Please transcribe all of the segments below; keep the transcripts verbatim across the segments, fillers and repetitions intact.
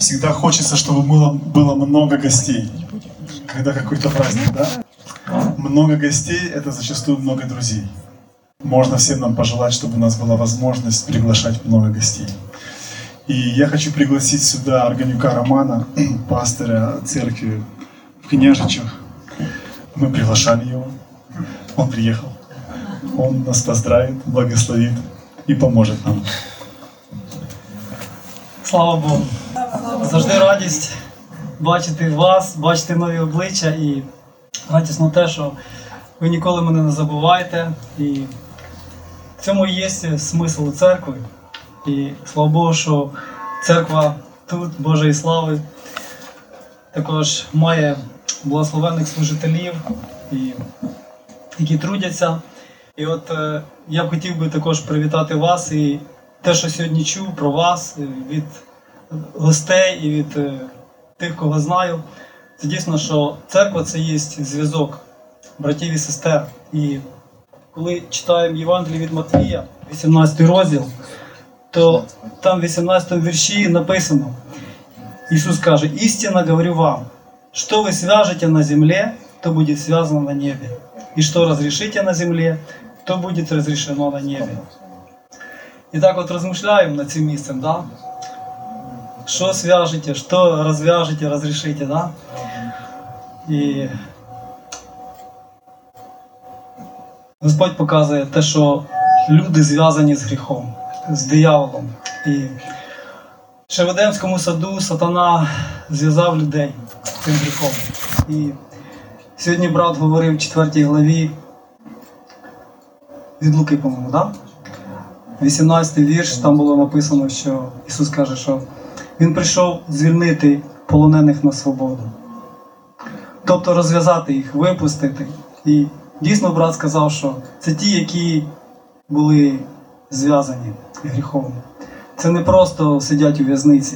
Всегда хочется, чтобы было, было много гостей. Когда какой-то праздник, да? Много гостей — это зачастую много друзей. Можно всем нам пожелать, чтобы у нас была возможность приглашать много гостей. И я хочу пригласить сюда Органюка Романа, пастыря церкви в Княжичах. Мы приглашали его, он приехал. Он нас поздравит, благословит и поможет нам. Слава Богу! Завжди радість бачити вас, бачити нові обличчя і радісно те, що ви ніколи мене не забуваєте. І в цьому і є смисл церкви. І слава Богу, що церква тут, Божої слави, також має благословенних служителів, і, які трудяться. І от е, я б хотів би також привітати вас і те, що сьогодні чув про вас від гостей і від е, тих, кого знаю. Це дійсно, що церква – це є зв'язок братів і сестер. І коли читаємо Євангеліє від Матвія, вісімнадцятий розділ, то там в вісімнадцятому вірші написано, Ісус каже: «Істинно говорю вам, что вы свяжете на земле, то будет связано на небе, и что разрешите на земле, то будет разрешено на небе». І так от розмишляємо над цим місцем, да? Що зв'яжете, що розв'яжете, розрішите, да? І Господь показує те, що люди зв'язані з гріхом, з дияволом. І ще в Едемському саду сатана зв'язав людей цим гріхом. І сьогодні брат говорив в четвертій главі від Луки, по-моєму, да? вісімнадцятий вірш, там було написано, що Ісус каже, що Він прийшов звільнити полонених на свободу. Тобто розв'язати їх, випустити. І дійсно брат сказав, що це ті, які були зв'язані гріхом. Це не просто сидять у в'язниці.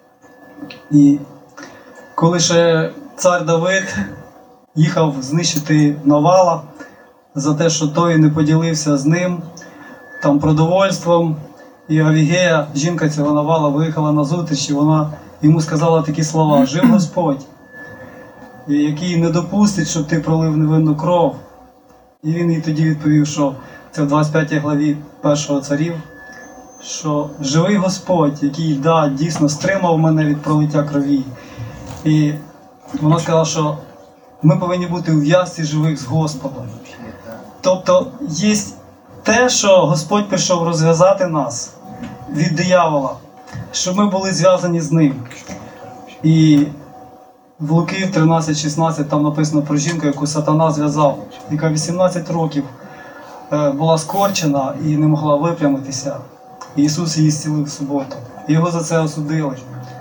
І коли ще цар Давид їхав знищити Навала за те, що той не поділився з ним там продовольством, і Авігея, жінка цього Навала, виїхала на зустріч, і вона йому сказала такі слова: «Жив Господь, який не допустить, щоб ти пролив невинну кров». І він їй тоді відповів, що це в двадцять п'ятій главі першого царів, що «Живий Господь, який, да, дійсно стримав мене від пролиття крові». І вона сказала, що ми повинні бути у в'язці живих з Господом. Тобто є те, що Господь прийшов розв'язати нас від диявола, щоб ми були зв'язані з ним. І в Луки тринадцять шістнадцять там написано про жінку, яку сатана зв'язав, яка вісімнадцять років була скорчена і не могла випрямитися. І Ісус її зцілив в суботу. І його за це осудили.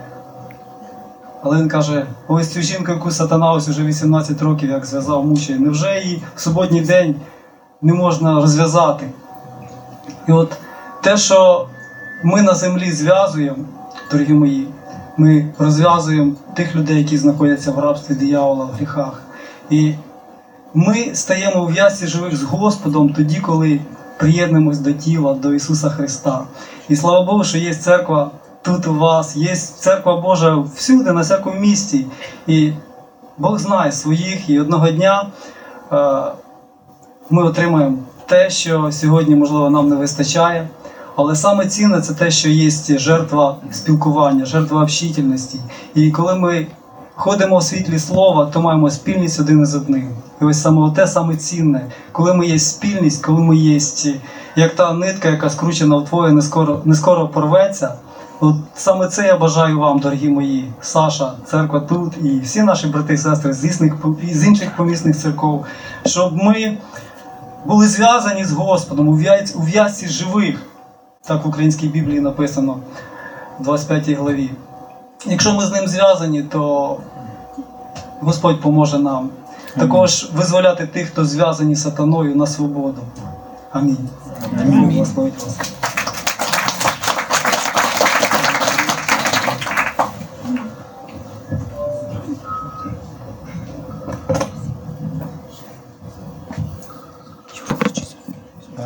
Але він каже: ось цю жінку, яку сатана ось уже вісімнадцять років як зв'язав, мучає, невже її в суботній день не можна розв'язати? І от те, що ми на землі зв'язуємо, дорогі мої, ми розв'язуємо тих людей, які знаходяться в рабстві диявола, в гріхах. І ми стаємо у в'язці живих з Господом тоді, коли приєднуємось до тіла, до Ісуса Христа. І слава Богу, що є церква тут у вас, є церква Божа всюди, на всякому місці. І Бог знає своїх, і одного дня е, ми отримаємо те, що сьогодні, можливо, нам не вистачає. Але саме цінне – це те, що є жертва спілкування, жертва общительності. І коли ми ходимо в світлі слова, то маємо спільність один із одним. І ось саме те саме цінне. Коли ми є спільність, коли ми є, як та нитка, яка скручена вдвоє, не скоро, не скоро порветься. От саме це я бажаю вам, дорогі мої, Саша, церква тут і всі наші брати і сестри з інших, з інших помісних церков, щоб ми були зв'язані з Господом у в'язці живих. Так в українській Біблії написано в двадцять п'ятій главі. Якщо ми з ним зв'язані, то Господь поможе нам також визволяти тих, хто зв'язані сатаною, на свободу. Амінь. Амінь. Благословить вас.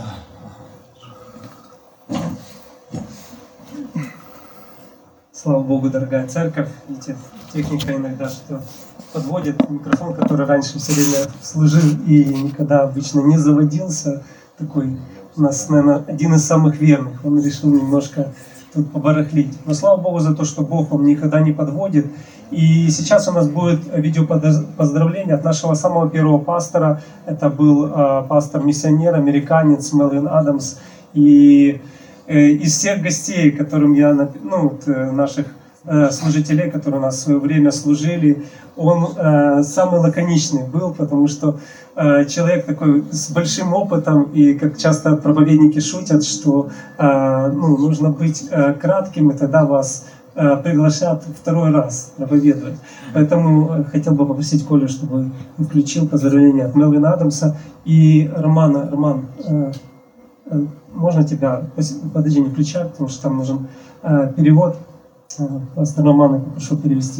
Слава Богу. Богу, дорогая церковь. Видите, техника иногда что подводит. Микрофон, который раньше все время служил и никогда обычно не заводился, такой у нас, наверное, один из самых верных. Он решил немножко тут побарахлить. Но слава Богу за то, что Бог вам никогда не подводит. И сейчас у нас будет видеопоздравление от нашего самого первого пастора. Это был э, пастор-миссионер, американец Мелвин Адамс. И э, из всех гостей, которым я, ну, вот, э, наших э, служителей, которые у нас в свое время служили, он э, самый лаконичный был, потому что э, человек такой с большим опытом, и как часто проповедники шутят, что э, ну, нужно быть э, кратким, и тогда вас э, приглашат второй раз проповедовать. Поэтому э, хотел бы попросить Колю, чтобы включил поздравление от Мелвина Адамса и Романа. Роман, э, э, можно тебя, подожди, не включать, потому что там нужен э, перевод. Э, пастор Романа попрошу перевести.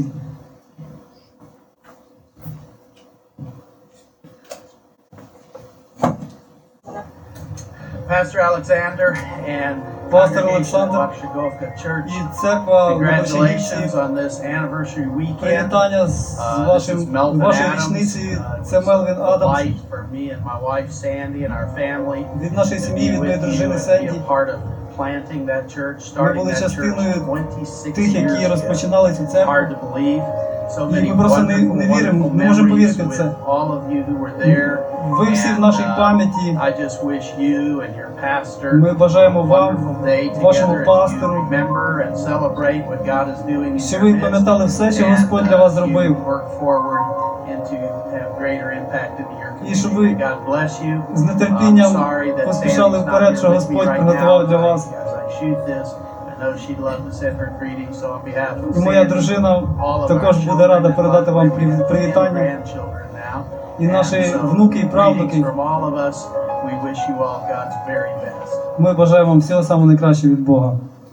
Pastor Alexander and Pastor congregation of Alexander Waukesha Church. і церква Congratulations on this anniversary weekend. Привітання з Uh, this вашим is Melvin вашої Adams. річниці. Uh, Це it was Мелвін a Адамс. delight for me and my wife Sandy and our family Від нашої to сім'ї, be від моєї with you дружини and be Сенді. a part of planting that church, Ми starting були that church частиною twenty-six тих, які years ago. розпочинали цю Hard церкву. to believe. So І many ми просто не, wonderful, не віримо, wonderful не можемо memories повірити в це. with all of you who were there. Ви всі в And, нашій uh, пам'яті. I just wish you and your pastor Ми бажаємо a вам, wonderful day вашому together as you пастору, remember and celebrate what God is doing in що your ви midst, пам'ятали все, що and, Господь для uh, вас you зробив. work forward and to have greater impact into your І щоб community. ви God bless you. з нетерпінням I'm sorry that поспішали Sandy's not вперед, here що with me Господь right приготував now для вас. as I shoot this. I know she'd love to send her greetings, so on behalf of І моя Sandy, дружина all of також our буде рада children передати вам and привіт- привітання. grandchildren now. І наші And so, внуки і правнуки. greetings from all of us. We wish you all God's very best. Ми бажаємо вам всього самого найкращого від Бога.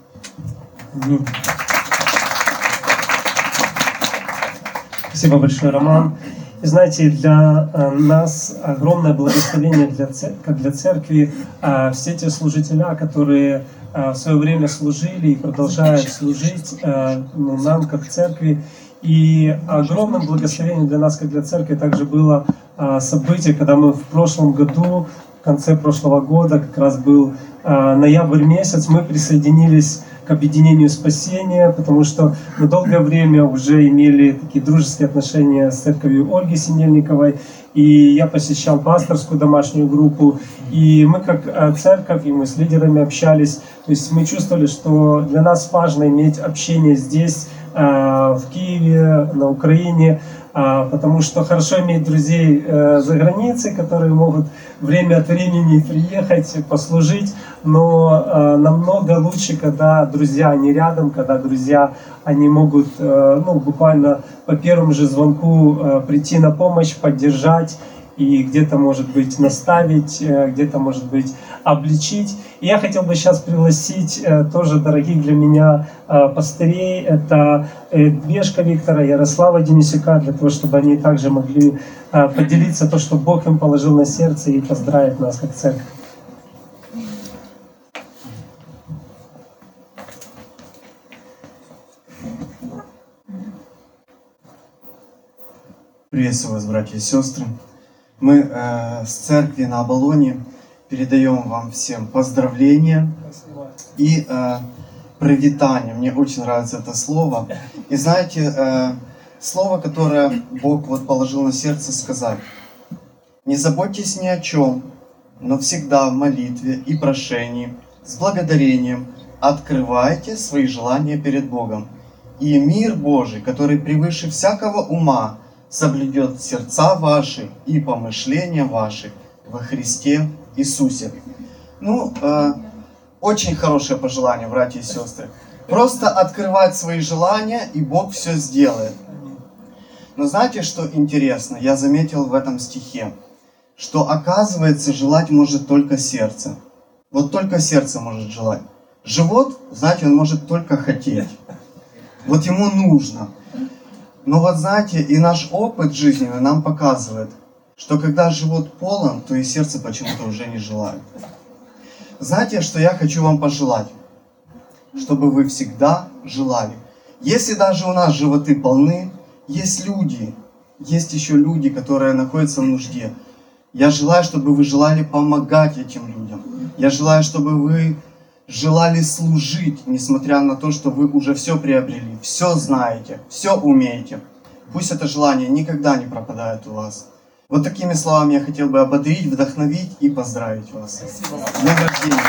Спасибо большое, Роман. И знаете, для э, нас огромное благословение для церкви, как для церкви, э, все те служителя, которые э, в свое время служили и продолжают служить э, ну, нам, как церкви. И огромным благословением для нас, как для церкви, также было э, событие, когда мы в прошлом году, в конце прошлого года, как раз был э, ноябрь месяц, мы присоединились к объединению спасения, потому что мы долгое время уже имели такие дружеские отношения с церковью Ольги Синельниковой, и я посещал пасторскую домашнюю группу, и мы как э, церковь, и мы с лидерами общались, то есть мы чувствовали, что для нас важно иметь общение здесь, э, в Киеве, на Украине, э, потому что хорошо иметь друзей э, за границей, которые могут время от времени приехать, послужить, но э, намного лучше, когда друзья, они рядом, когда друзья, они могут э, ну, буквально по первому же звонку э, прийти на помощь, поддержать и где-то, может быть, наставить, э, где-то, может быть, обличить. И я хотел бы сейчас пригласить э, тоже дорогих для меня э, пастырей, это э, Двешка Виктора, Ярослава Денисюка, для того, чтобы они также могли э, поделиться то, что Бог им положил на сердце, и поздравить нас как церковь. Приветствую вас, братья и сестры. Мы э, с церкви на Оболоне передаем вам всем поздравления и э, привитание. Мне очень нравится это слово. И знаете, э, слово, которое Бог вот положил на сердце сказать. Не заботьтесь ни о чем, но всегда в молитве и прошении, с благодарением открывайте свои желания перед Богом. И мир Божий, который превыше всякого ума, соблюдет сердца ваши и помышления ваши во Христе Иисусе. Ну, э, очень хорошее пожелание, братья и сестры. Просто открывать свои желания, и Бог все сделает. Но знаете, что интересно? Я заметил в этом стихе, что оказывается, желать может только сердце. Вот только сердце может желать. Живот, знаете, он может только хотеть. Вот ему нужно. Но вот знаете, и наш опыт жизненный нам показывает, что когда живот полон, то и сердце почему-то уже не желает. Знаете, что я хочу вам пожелать? Чтобы вы всегда желали. Если даже у нас животы полны, есть люди, есть еще люди, которые находятся в нужде. Я желаю, чтобы вы желали помогать этим людям. Я желаю, чтобы вы желали служить, несмотря на то, что вы уже все приобрели, все знаете, все умеете. Пусть это желание никогда не пропадает у вас. Вот такими словами я хотел бы ободрить, вдохновить и поздравить вас. С днем рождения!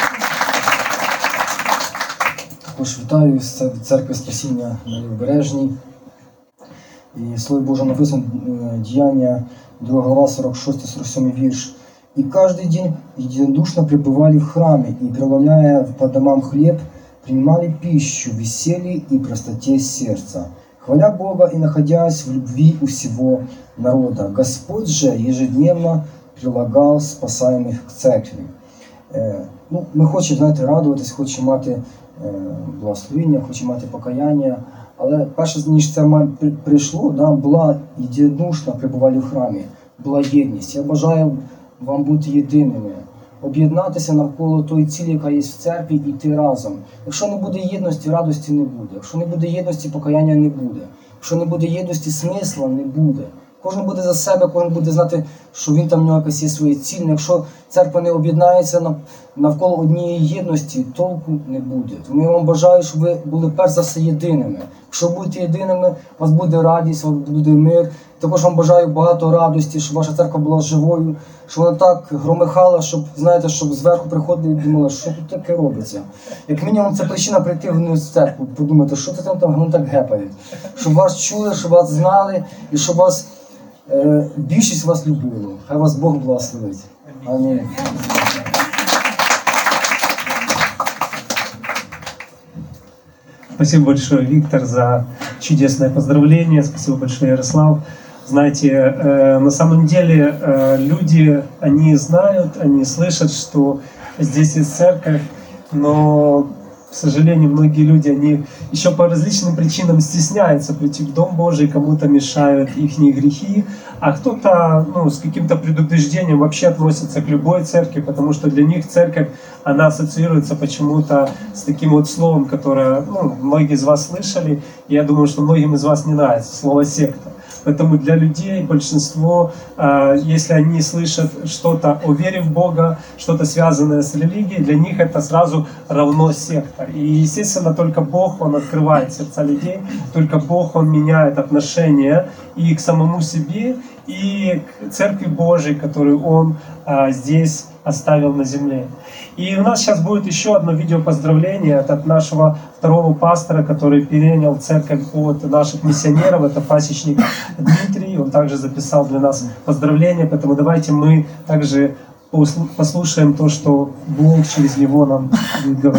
Також вітаю з церкви Спасіння на Лівобережній. І Слово Боже написано Діяння, друга глава, сорок шостий сорок сьомий вірш. «И каждый день единодушно пребывали в храме, и, преломляя по домам хлеб, принимали пищу в веселье и простоте сердца, хваля Бога и находясь в любви у всего народа. Господь же ежедневно прилагав спасаємих к церкві». Е, ну, ми хочемо, знаєте, радуватись, хочемо мати е, благословення, хочемо мати покаяння, але перше, ніж це прийшло, да, була єдинодушно пребували в храмі, була єдність. Я бажаю вам бути єдиними, об'єднатися навколо тої цілі, яка є в церкві, і йти разом. Якщо не буде єдності, радості не буде. Якщо не буде єдності, покаяння не буде. Якщо не буде єдності, смисла не буде. Кожен буде за себе, кожен буде знати, що він там в нього якась є своя ціль. Якщо церква не об'єднається навколо однієї єдності, толку не буде. Тому я вам бажаю, щоб ви були перш за все єдиними. Якщо будете єдиними, у вас буде радість, у вас буде мир. Також вам бажаю багато радості, щоб ваша церква була живою, щоб вона так громихала, щоб, знаєте, щоб зверху приходили і думали, що тут таке робиться. Як мінімум, це причина прийти в церкву, подумати, що це там там воно так гепають. Щоб вас чули, щоб вас знали і щоб вас, е, більшість вас любило. Хай вас Бог благословить. Амінь. Спасибо большое, Виктор, за чудесное поздравление. Спасибо большое, Ярослав. Знаете, э, на самом деле э, люди, они знают, они слышат, что здесь есть церковь, но, к сожалению, многие люди, они еще по различным причинам стесняются прийти в Дом Божий, кому-то мешают их грехи, а кто-то, ну, с каким-то предубеждением вообще относится к любой церкви, потому что для них церковь, она ассоциируется почему-то с таким вот словом, которое, ну, многие из вас слышали, и я думаю, что многим из вас не нравится, слово «секта». Поэтому для людей большинство, если они слышат что-то о вере в Бога, что-то связанное с религией, для них это сразу равно секта. И, естественно, только Бог, Он открывает сердца людей, только Бог, Он меняет отношения и к самому себе, и к Церкви Божией, которую Он здесь оставил на земле. И у нас сейчас будет еще одно видео поздравление от нашего второго пастора, который перенял церковь от наших миссионеров. Это пасечник Дмитрий. Он также записал для нас поздравления. Поэтому давайте мы также послушаем то, что Бог через него нам будет говорить.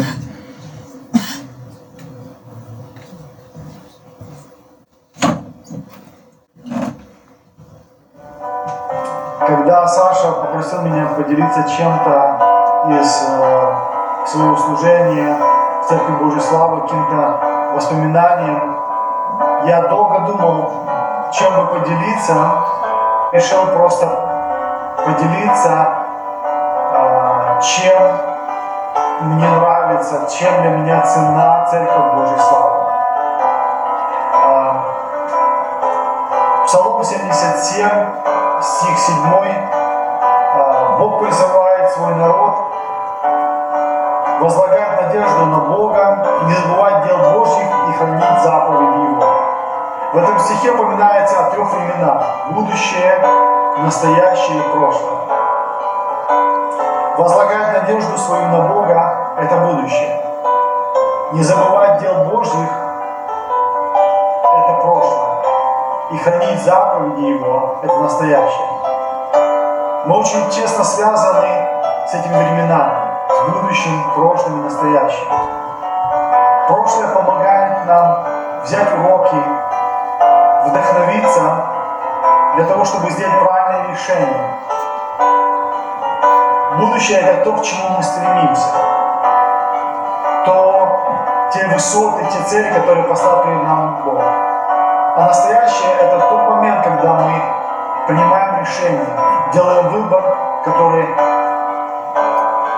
Когда Саша попросил меня поделиться чем-то из э, своего служения в Церкви Божьей Славы, каким-то воспоминанием, я долго думал, чем бы поделиться. Решил просто поделиться, э, чем мне нравится, чем для меня ценна Церковь Божьей Славы. Э, Псалом семьдесят семь, стих седьмой. Бог призывает свой народ возлагать надежду на Бога, не забывать дел Божьих и хранить заповеди Его. В этом стихе упоминается о трех временах: будущее, настоящее и прошлое. Возлагать надежду свою на Бога – это будущее. Не забывать дел Божьих – это прошлое. И хранить заповеди Его – это настоящее. Мы очень тесно связаны с этими временами, с будущим, прошлым и настоящим. Прошлое помогает нам взять уроки, вдохновиться для того, чтобы сделать правильное решение. Будущее – это то, к чему мы стремимся. То, те высоты, те цели, которые поставил перед нами Бог. А настоящее – это тот момент, когда мы принимаем решение, делаем выбор, который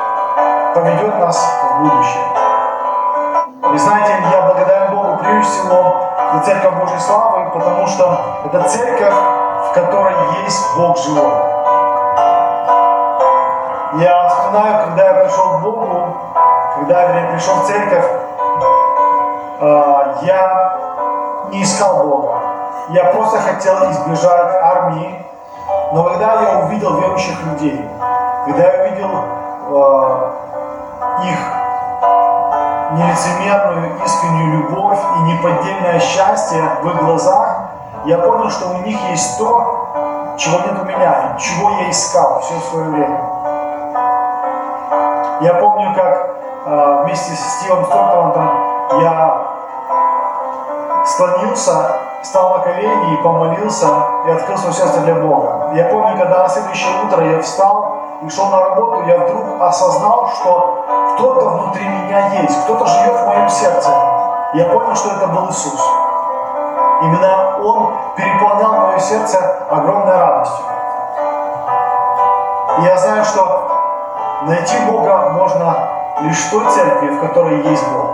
поведет нас в будущее. Вы знаете, я благодарен Богу прежде всего Церковь Божьей Славы, потому что это церковь, в которой есть Бог живой. Я вспоминаю, когда я пришел к Богу, когда я пришел в церковь, я не искал Бога. Я просто хотел избежать армии. Но когда я увидел верующих людей, когда я увидел э, их нелицемерную, искреннюю любовь и неподдельное счастье в их глазах, я понял, что у них есть то, чего нет у меня, чего я искал все свое время. Я помню, как э, вместе с Стивом Стортманом я склонился, встал на колени и помолился, и открыл свое сердце для Бога. Я помню, когда на следующее утро я встал и шел на работу, я вдруг осознал, что кто-то внутри меня есть, кто-то живет в моем сердце. Я понял, что это был Иисус. Именно Он переполнял мое сердце огромной радостью. И я знаю, что найти Бога можно лишь в той церкви, в которой есть Бог.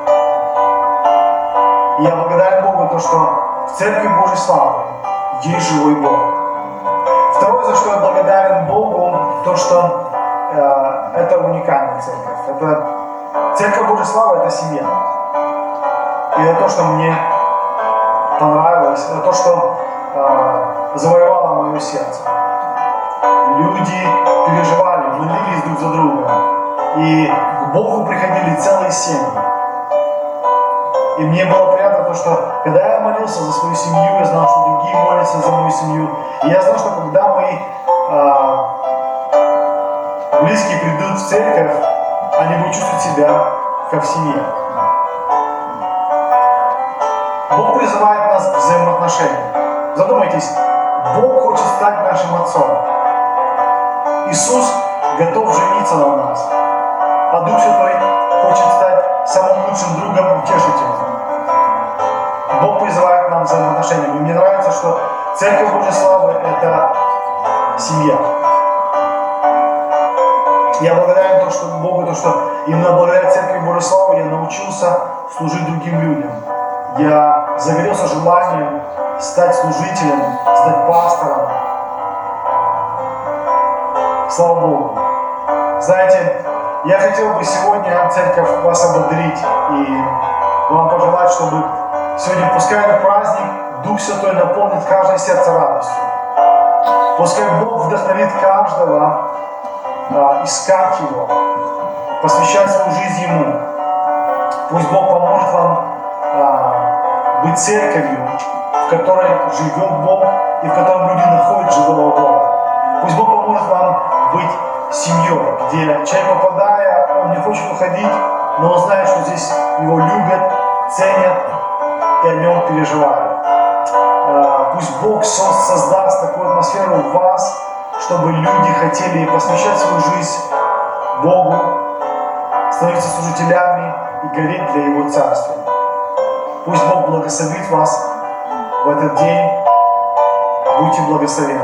И я благодарен Богу, то, что в Церкви Божьей Славы есть живой Бог. Второе, за что я благодарен Богу, то, что э, это уникальная церковь. Это, Церковь Божьей Славы – это семья. И это то, что мне понравилось, это то, что э, завоевало мое сердце. Люди переживали, молились друг за друга. И к Богу приходили целые семьи. И мне было приятно то, что когда я молился за свою семью, я знал, что другие молятся за мою семью. И я знал, что когда мои э, близкие придут в церковь, они будут чувствовать себя как в семье. Бог призывает нас к взаимоотношениям. Задумайтесь, Бог хочет стать нашим отцом. Иисус готов жениться на нас. А Дух Святой хочет стать самым лучшим другом, утешителем. Бог призывает нам взаимоотношения. И мне нравится, что Церковь Божьей Славы – это семья. Я благодарен то, что Богу, то, что именно благодаря Церкви Божьей Славы я научился служить другим людям. Я загорелся желанием стать служителем, стать пастором. Слава Богу. Знаете, я хотел бы сегодня, церковь, вас ободрить и вам пожелать, чтобы сегодня, пускай этот праздник, Дух Святой наполнит каждое сердце радостью. Пускай Бог вдохновит каждого а, искать Его, посвящать свою жизнь Ему. Пусть Бог поможет вам а, быть церковью, в которой живет Бог и в котором люди находят живого Бога. Пусть Бог поможет вам быть семьей, где человек, попадая, он не хочет уходить, но он знает, что здесь его любят, ценят и о нем переживают. Пусть Бог создаст такую атмосферу в вас, чтобы люди хотели посвящать свою жизнь Богу, становиться служителями и гореть для Его Царства. Пусть Бог благословит вас в этот день. Будьте благословенны.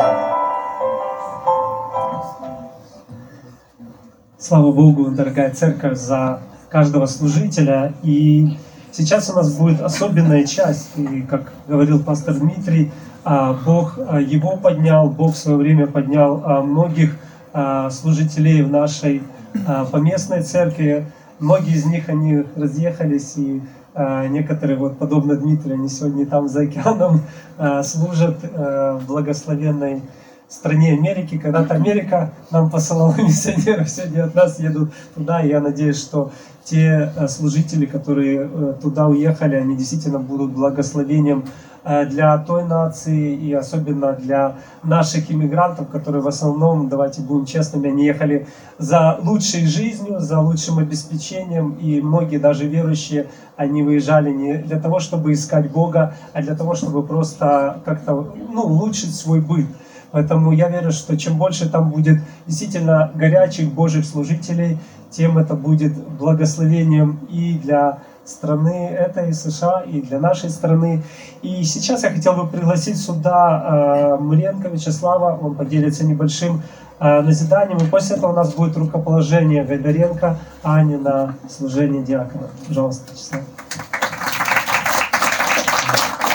Слава Богу, дорогая церковь, за каждого служителя. И сейчас у нас будет особенная часть. И, как говорил пастор Дмитрий, Бог его поднял, Бог в свое время поднял многих служителей в нашей поместной церкви. Многие из них, они разъехались, и некоторые, вот подобно Дмитрию, они сегодня там за океаном служат в благословенной стране Америки. Когда-то Америка нам посылала миссионеров, сегодня от нас едут туда, и я надеюсь, что те служители, которые туда уехали, они действительно будут благословением для той нации и особенно для наших иммигрантов, которые в основном, давайте будем честными, они ехали за лучшей жизнью, за лучшим обеспечением, и многие даже верующие, они выезжали не для того, чтобы искать Бога, а для того, чтобы просто как-то, ну, улучшить свой быт. Поэтому я верю, что чем больше там будет действительно горячих Божьих служителей, тем это будет благословением и для страны этой, США, и для нашей страны. И сейчас я хотел бы пригласить сюда э, Муренко Вячеслава, он поделится небольшим э, назиданием, и после этого у нас будет рукоположение Гайдаренко Ани на служение диакона. Пожалуйста, Вячеслав.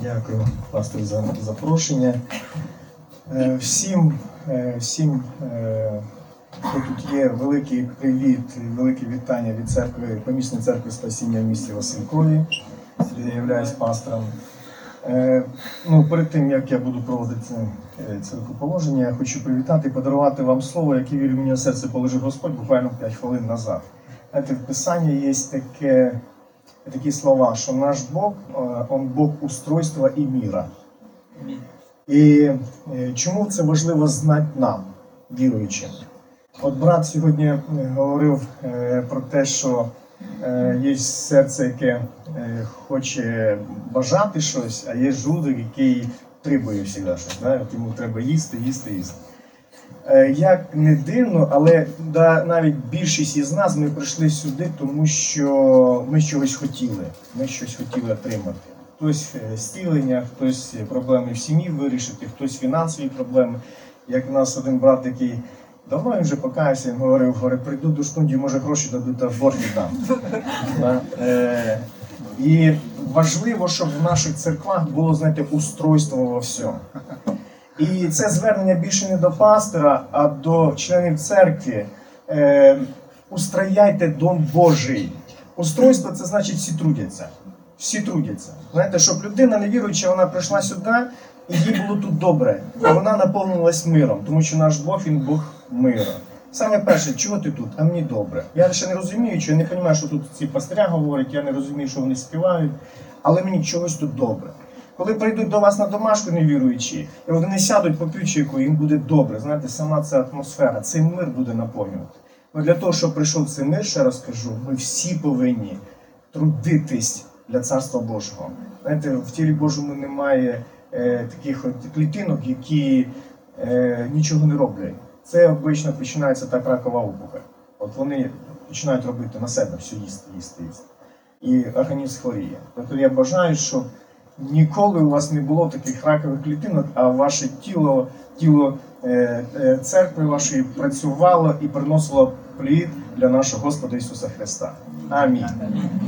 Дякую, пастор, за запрошення. Е, Всім, е, всім, е, хто тут є, великий привіт, велике вітання від церкви, помісної церкви Спасіння в місті Василькові, де я являюсь пастором. Е, Ну, перед тим, як я буду проводити е, це рукоположення, я хочу привітати і подарувати вам слово, яке, вірю, мені на серце положив Господь буквально п'ять хвилин назад. Знаєте, в Писанні є таке, такі слова, що наш Бог, Он Бог устройства і міра. І е, чому це важливо знати нам, віруючим? От брат сьогодні е, говорив е, про те, що е, є серце, яке е, хоче бажати щось, а є жудок, який требує завжди щось. Да? От йому треба їсти, їсти, їсти. Е, як не дивно, але да, навіть більшість із нас ми прийшли сюди, тому що ми чогось хотіли, ми щось хотіли отримати. Хтось зцілення, хтось проблеми в сім'ї вирішити, хтось фінансові проблеми. Як у нас один брат, який давно він вже покаявся, він говорив, говорить, прийду до штунді, може гроші дадуть, а борг не дам. Да? Е, і важливо, щоб в наших церквах було, знаєте, устройство во всьому. І це звернення більше не до пастора, а до членів церкви. Е, устрояйте дом Божий. Устройство – це значить всі трудяться. Всі трудяться. Знаєте, щоб людина невіруюча, вона прийшла сюди, і їй було тут добре. І вона наповнилась миром, тому що наш Бог, він Бог миру. Саме перше, чого ти тут? А мені добре. Я ще не розумію, що я не розумію, що тут ці пастиря говорять, я не розумію, що вони співають, але мені чогось тут добре. Коли прийдуть до вас на домашку невіруючі, і вони сядуть по ключику, їм буде добре. Знаєте, сама ця атмосфера, цей мир буде наповнювати. Но для того, щоб прийшов цей мир, ще раз кажу, ми всі повинні трудитись для Царства Божого. Знаєте, в тілі Божому немає е, таких от клітинок, які е, нічого не роблять. Це обично починається так ракова опухоль. От вони починають робити на себе все їсти, їсти, їсти. І організм хворіє. Тобто я бажаю, щоб ніколи у вас не було таких ракових клітинок, а ваше тіло, тіло е, е, церкви вашої працювало і приносило плід для нашого Господа Ісуса Христа. Амінь.